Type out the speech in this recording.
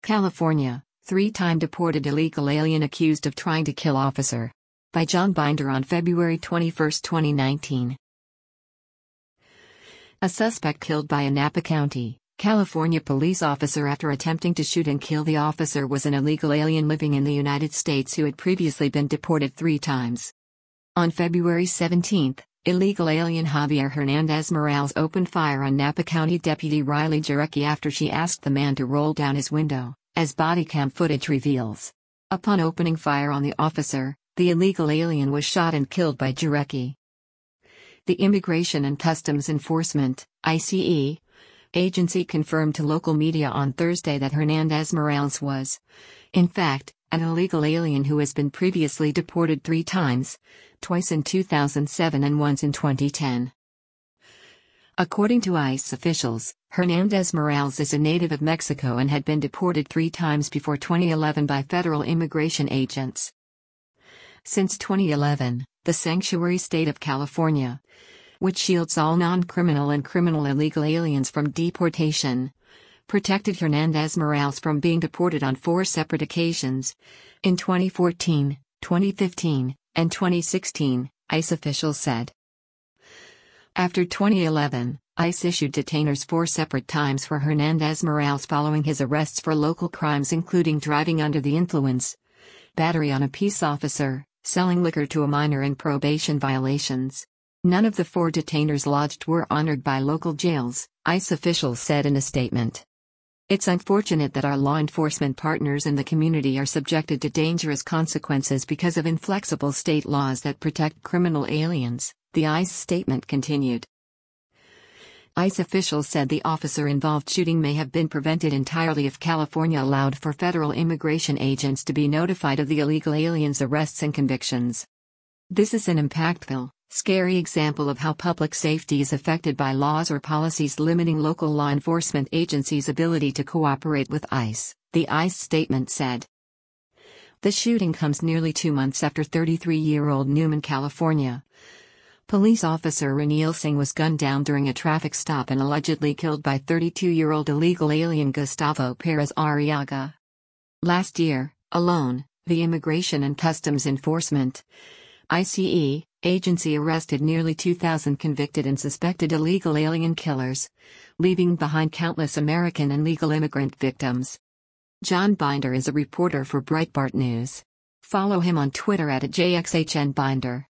California, three-time deported illegal alien accused of trying to kill officer. By John Binder on February 21, 2019. A suspect killed by a Napa County, California police officer after attempting to shoot and kill the officer was an illegal alien living in the United States who had previously been deported 3 times. On February 17, illegal alien Javier Hernandez Morales opened fire on Napa County Deputy Riley Jarecki after she asked the man to roll down his window, as body cam footage reveals. Upon opening fire on the officer, the illegal alien was shot and killed by Jarecki. The Immigration and Customs Enforcement (ICE) agency confirmed to local media on Thursday that Hernandez Morales was, in fact, an illegal alien who has been previously deported 3 times, twice in 2007 and once in 2010. According to ICE officials, Hernandez Morales is a native of Mexico and had been deported 3 times before 2011 by federal immigration agents. Since 2011, the sanctuary state of California, which shields all non-criminal and criminal illegal aliens from deportation, protected Hernandez Morales from being deported on 4 separate occasions, in 2014, 2015, and 2016, ICE officials said. After 2011, ICE issued detainers 4 separate times for Hernandez Morales following his arrests for local crimes including driving under the influence, battery on a peace officer, selling liquor to a minor and probation violations. None of the 4 detainers lodged were honored by local jails, ICE officials said in a statement. It's unfortunate that our law enforcement partners in the community are subjected to dangerous consequences because of inflexible state laws that protect criminal aliens, the ICE statement continued. ICE officials said the officer-involved shooting may have been prevented entirely if California allowed for federal immigration agents to be notified of the illegal aliens' arrests and convictions. This is an impactful, scary example of how public safety is affected by laws or policies limiting local law enforcement agencies' ability to cooperate with ICE, the ICE statement said. The shooting comes nearly 2 months after 33-year-old Newman, California. Police officer Ranil Singh was gunned down during a traffic stop and allegedly killed by 32-year-old illegal alien Gustavo Perez Arriaga. Last year, alone, the Immigration and Customs Enforcement (ICE) agency arrested nearly 2,000 convicted and suspected illegal alien killers, leaving behind countless American and legal immigrant victims. John Binder is a reporter for Breitbart News. Follow him on Twitter @JXHNBinder.